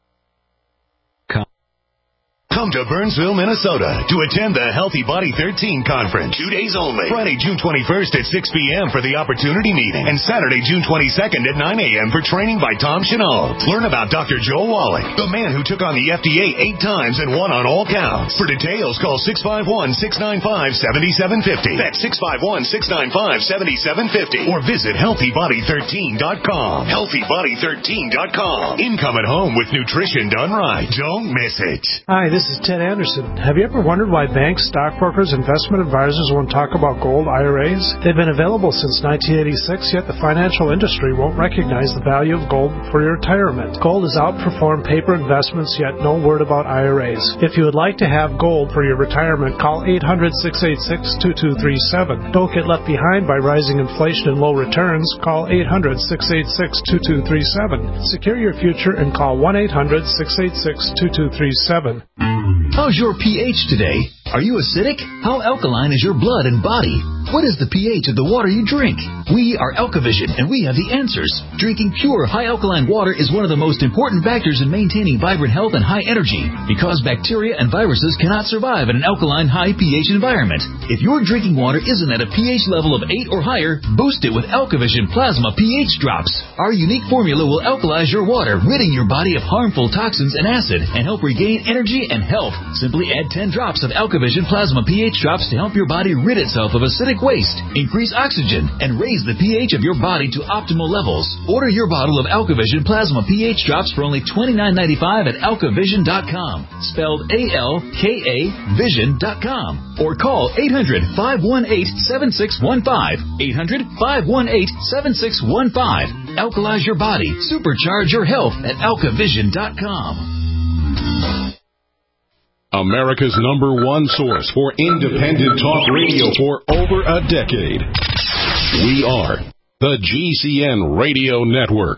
Come to Burnsville, Minnesota to attend the Healthy Body 13 Conference. 2 days only. Friday, June 21st at 6 p.m. for the Opportunity Meeting. And Saturday, June 22nd at 9 a.m. for training by Tom Chenault. Learn about Dr. Joe Wallach, the man who took on the FDA 8 times and won on all counts. For details, call 651-695-7750. That's 651-695-7750. Or visit HealthyBody13.com. HealthyBody13.com. Income at home with nutrition done right. Don't miss it. Hi, this is Ted Anderson. Have you ever wondered why banks, stockbrokers, investment advisors won't talk about gold IRAs? They've been available since 1986, yet the financial industry won't recognize the value of gold for your retirement. Gold has outperformed paper investments, yet no word about IRAs. If you would like to have gold for your retirement, call 800-686-2237. Don't get left behind by rising inflation and low returns. Call 800-686-2237. Secure your future and call 1-800-686-2237. How's your pH today? Are you acidic? How alkaline is your blood and body? What is the pH of the water you drink? We are AlkaVision, and we have the answers. Drinking pure, high alkaline water is one of the most important factors in maintaining vibrant health and high energy, because bacteria and viruses cannot survive in an alkaline, high pH environment. If your drinking water isn't at a pH level of 8 or higher, boost it with AlkaVision Plasma pH Drops. Our unique formula will alkalize your water, ridding your body of harmful toxins and acid, and help regain energy and health. Simply add 10 drops of AlkaVision Plasma pH Drops to help your body rid itself of acidic waste, increase oxygen, and raise the pH of your body to optimal levels. Order your bottle of AlkaVision Plasma pH Drops for only $29.95 at AlkaVision.com, spelled A-L-K-A Vision.com, or call 800-518-7615, 800-518-7615. Alkalize your body, supercharge your health at AlkaVision.com. America's #1 source for independent talk radio for over a decade. We are the GCN Radio Network.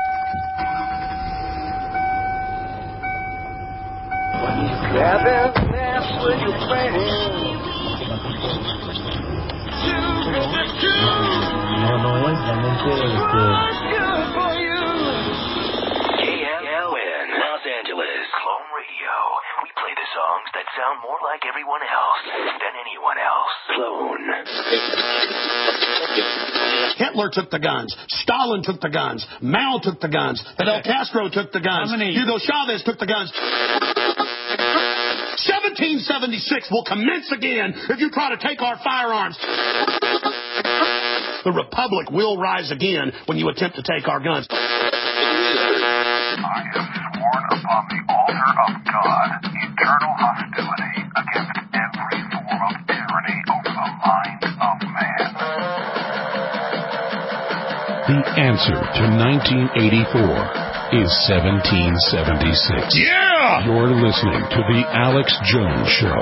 KLN Los Angeles Clone Radio. We play the songs that sound more like everyone else than anyone else. Clone. Hitler took the guns. Stalin took the guns. Mao took the guns. Fidel Castro took the guns. Hugo Chavez took the guns. 1776 will commence again if you try to take our firearms. The Republic will rise again when you attempt to take our guns. I have sworn upon the altar of God eternal hostility against every form of tyranny over the mind of man. The answer to 1984 is 1776. Yeah! You're listening to The Alex Jones Show.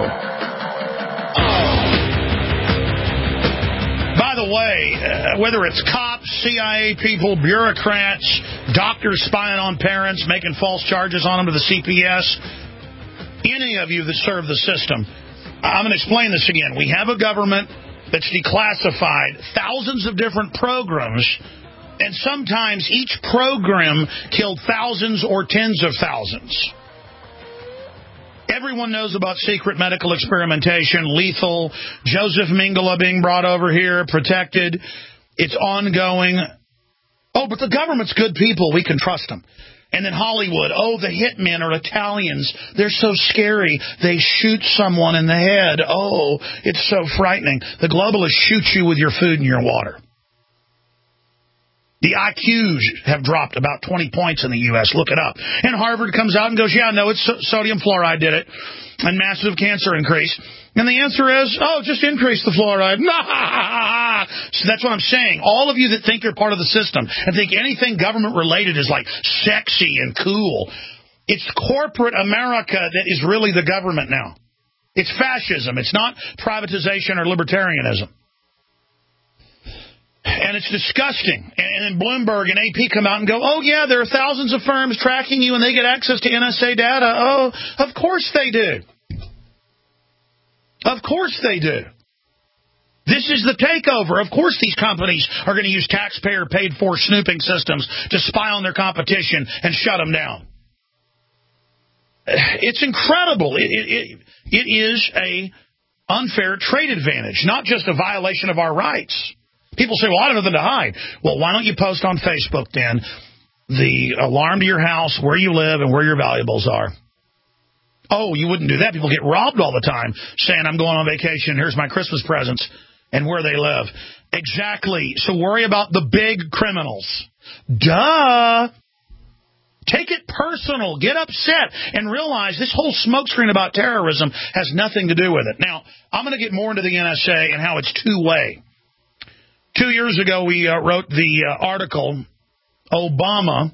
By the way, whether it's cops, CIA people, bureaucrats, doctors spying on parents, making false charges on them to the CPS, any of you that serve the system, I'm going to explain this again. We have a government that's declassified thousands of different programs, and sometimes each program killed thousands or tens of thousands. Everyone knows about secret medical experimentation, lethal, Joseph Mengele being brought over here, protected. It's ongoing. Oh, but the government's good people. We can trust them. And then Hollywood. Oh, the hitmen are Italians. They're so scary. They shoot someone in the head. Oh, it's so frightening. The globalists shoot you with your food and your water. The IQs have dropped about 20 points in the U.S. Look it up. And Harvard comes out and goes, yeah, no, it's sodium fluoride did it. And massive cancer increase. And the answer is, oh, just increase the fluoride. So that's what I'm saying. All of you that think you're part of the system and think anything government-related is like sexy and cool, it's corporate America that is really the government now. It's fascism. It's not privatization or libertarianism. And it's disgusting. And then Bloomberg and AP come out and go, oh, yeah, there are thousands of firms tracking you and they get access to NSA data. Oh, of course they do. Of course they do. This is the takeover. Of course these companies are going to use taxpayer-paid-for snooping systems to spy on their competition and shut them down. It's incredible. It is a unfair trade advantage, not just a violation of our rights. People say, well, I don't have nothing to hide. Well, why don't you post on Facebook, then, the alarm to your house, where you live, and where your valuables are? Oh, you wouldn't do that. People get robbed all the time saying, I'm going on vacation, here's my Christmas presents, and where they live. Exactly. So worry about the big criminals. Duh. Take it personal. Get upset and realize this whole smokescreen about terrorism has nothing to do with it. Now, I'm going to get more into the NSA and how it's two-way. 2 years ago, we wrote the article, Obama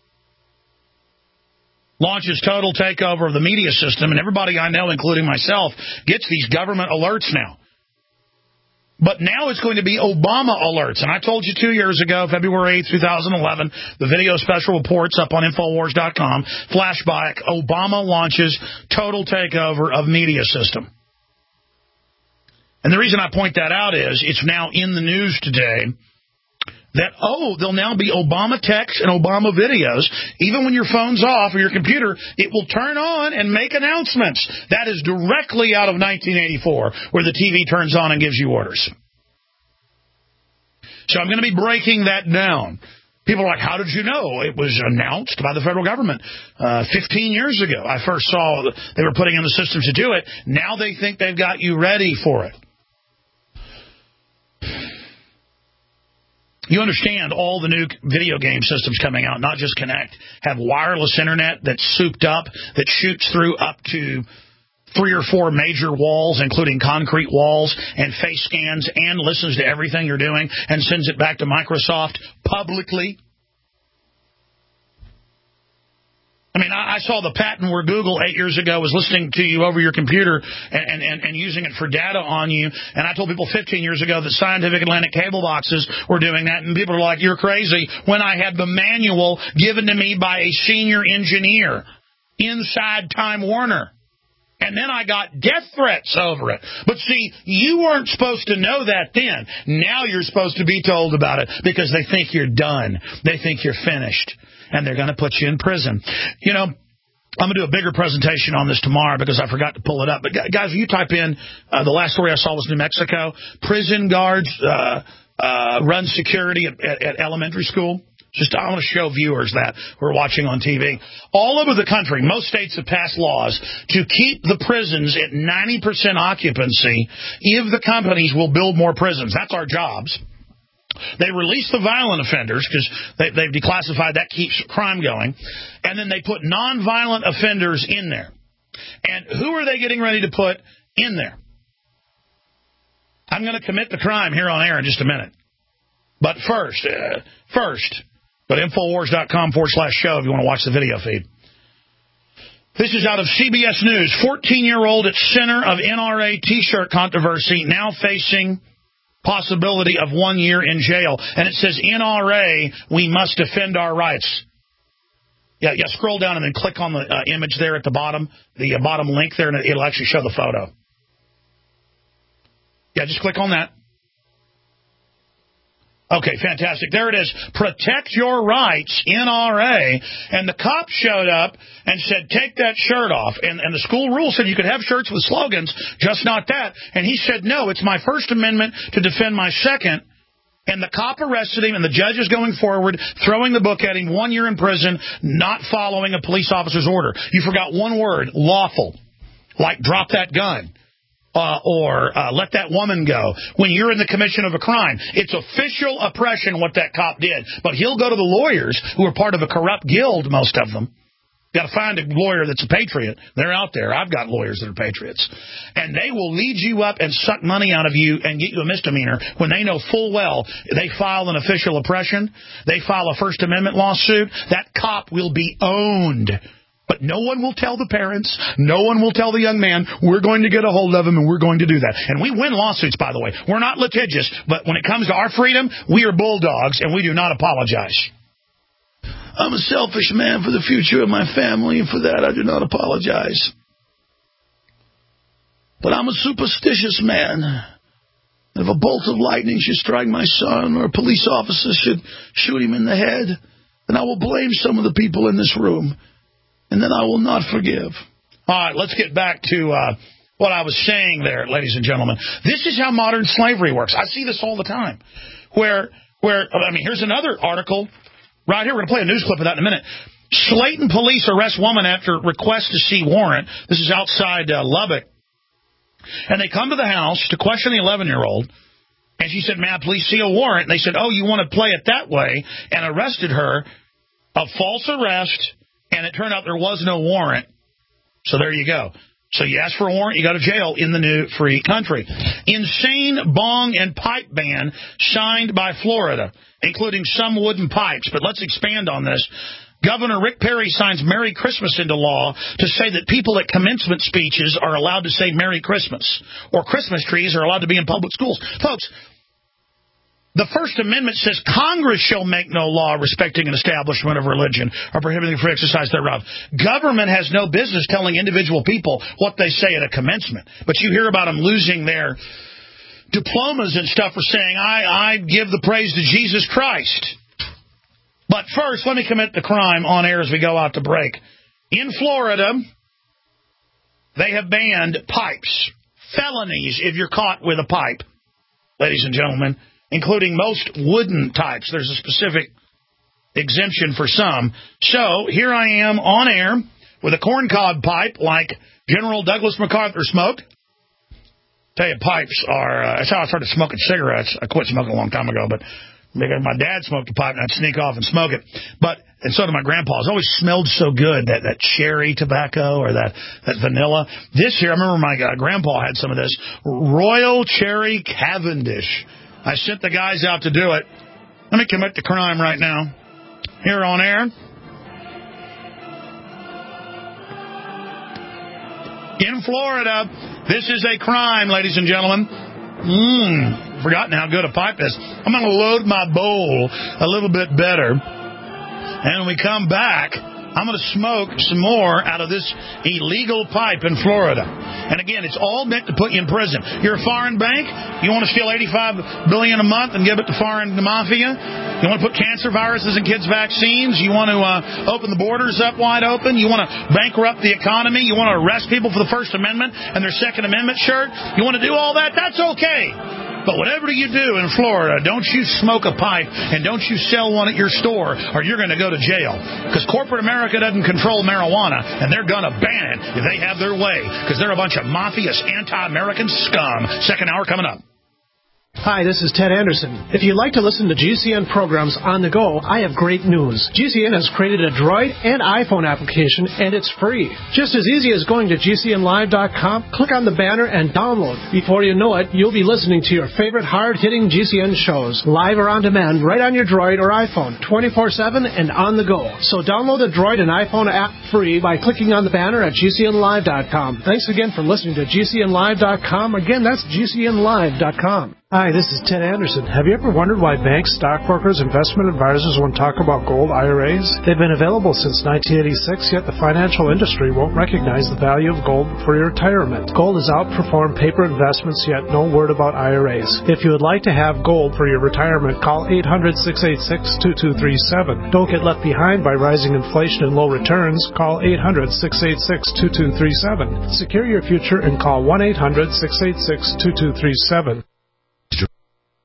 launches total takeover of the media system, and everybody I know, including myself, gets these government alerts now. But now it's going to be Obama alerts. And I told you 2 years ago, February 8th, 2011, the video special reports up on Infowars.com, flashback, Obama launches total takeover of media system. And the reason I point that out is it's now in the news today that, there'll now be Obama text and Obama videos. Even when your phone's off or your computer, it will turn on and make announcements. That is directly out of 1984, where the TV turns on and gives you orders. So I'm going to be breaking that down. People are like, how did you know? It was announced by the federal government 15 years ago. I first saw they were putting in the systems to do it. Now they think they've got you ready for it. You understand all the new video game systems coming out, not just Kinect, have wireless internet that's souped up, that shoots through up to 3 or 4 major walls, including concrete walls and face scans, and listens to everything you're doing and sends it back to Microsoft publicly. I mean, I saw the patent where Google 8 years ago was listening to you over your computer and using it for data on you. And I told people 15 years ago that Scientific Atlantic cable boxes were doing that. And people are like, you're crazy, when I had the manual given to me by a senior engineer inside Time Warner. And then I got death threats over it. But see, you weren't supposed to know that then. Now you're supposed to be told about it because they think you're done. They think you're finished. And they're going to put you in prison. You know, I'm going to do a bigger presentation on this tomorrow because I forgot to pull it up. But guys, if you type in, the last story I saw was New Mexico. Prison guards run security at elementary school. I want to show viewers that who are watching on TV. All over the country, most states have passed laws to keep the prisons at 90% occupancy if the companies will build more prisons. That's our jobs. They release the violent offenders because they've declassified that keeps crime going. And then they put nonviolent offenders in there. And who are they getting ready to put in there? I'm going to commit the crime here on air in just a minute. But first, go to Infowars.com/show if you want to watch the video feed. This is out of CBS News. 14-year-old at center of NRA T-shirt controversy now facing possibility of 1 year in jail. And it says, NRA, we must defend our rights. Yeah, scroll down and then click on the image there at the bottom link there, and it'll actually show the photo. Yeah, just click on that. Okay, fantastic. There it is. Protect your rights, NRA. And the cop showed up and said, take that shirt off. And the school rule said you could have shirts with slogans, just not that. And he said, no, it's my First Amendment to defend my second. And the cop arrested him, and the judge is going forward, throwing the book at him, 1 year in prison, not following a police officer's order. You forgot one word, lawful, like drop that gun. Or let that woman go when you're in the commission of a crime. It's official oppression what that cop did. But he'll go to the lawyers who are part of a corrupt guild, most of them. Got to find a lawyer that's a patriot. They're out there. I've got lawyers that are patriots. And they will lead you up and suck money out of you and get you a misdemeanor when they know full well they file an official oppression. They file a First Amendment lawsuit. That cop will be owned But no one will tell the parents, no one will tell the young man, we're going to get a hold of him and we're going to do that. And we win lawsuits, by the way. We're not litigious, but when it comes to our freedom, we are bulldogs and we do not apologize. I'm a selfish man for the future of my family, and for that I do not apologize. But I'm a superstitious man. If a bolt of lightning should strike my son, or a police officer should shoot him in the head, then I will blame some of the people in this room, and then I will not forgive. All right, let's get back to what I was saying there, ladies and gentlemen. This is how modern slavery works. I see this all the time. Here's another article right here. We're going to play a news clip of that in a minute. Slayton police arrest woman after request to see warrant. This is outside Lubbock. And they come to the house to question the 11-year-old. And she said, may I please see a warrant? And they said, oh, you want to play it that way? And arrested her. A false arrest. And it turned out there was no warrant. So there you go. So you ask for a warrant, you go to jail in the new free country. Insane bong and pipe ban signed by Florida, including some wooden pipes. But let's expand on this. Governor Rick Perry signs Merry Christmas into law to say that people at commencement speeches are allowed to say Merry Christmas, or Christmas trees are allowed to be in public schools. Folks, the First Amendment says Congress shall make no law respecting an establishment of religion or prohibiting the free exercise thereof. Government has no business telling individual people what they say at a commencement. But you hear about them losing their diplomas and stuff for saying, I give the praise to Jesus Christ. But first, let me commit the crime on air as we go out to break. In Florida, they have banned pipes. Felonies if you're caught with a pipe, ladies and gentlemen, including most wooden types. There's a specific exemption for some. So here I am on air with a corncob pipe like General Douglas MacArthur smoked. Tell you, pipes are, that's how I started smoking cigarettes. I quit smoking a long time ago, but because my dad smoked a pipe and I'd sneak off and smoke it. And so did my grandpa. It always smelled so good, that cherry tobacco or that vanilla. This here, I remember my grandpa had some of this. Royal Cherry Cavendish. I sent the guys out to do it. Let me commit the crime right now. Here on air. In Florida, this is a crime, ladies and gentlemen. Forgotten how good a pipe is. I'm going to load my bowl a little bit better. And when we come back, I'm going to smoke some more out of this illegal pipe in Florida. And again, it's all meant to put you in prison. You're a foreign bank. You want to steal $85 billion a month and give it to foreign mafia. You want to put cancer viruses in kids' vaccines. You want to open the borders up wide open. You want to bankrupt the economy. You want to arrest people for the First Amendment and their Second Amendment shirt. You want to do all that? That's okay. But whatever you do in Florida, don't you smoke a pipe and don't you sell one at your store or you're going to go to jail. Because corporate America doesn't control marijuana and they're going to ban it if they have their way. Because they're a bunch of mafious anti-American scum. Second hour coming up. Hi, this is Ted Anderson. If you'd like to listen to GCN programs on the go, I have great news. GCN has created a Droid and iPhone application, and it's free. Just as easy as going to GCNlive.com, click on the banner, and download. Before you know it, you'll be listening to your favorite hard-hitting GCN shows, live or on demand, right on your Droid or iPhone, 24/7 and on the go. So download the Droid and iPhone app free by clicking on the banner at GCNlive.com. Thanks again for listening to GCNlive.com. Again, that's GCNlive.com. Hi, this is Ted Anderson. Have you ever wondered why banks, stockbrokers, investment advisors won't talk about gold IRAs? They've been available since 1986, yet the financial industry won't recognize the value of gold for your retirement. Gold has outperformed paper investments, yet no word about IRAs. If you would like to have gold for your retirement, call 800-686-2237. Don't get left behind by rising inflation and low returns. Call 800-686-2237. Secure your future and call 1-800-686-2237.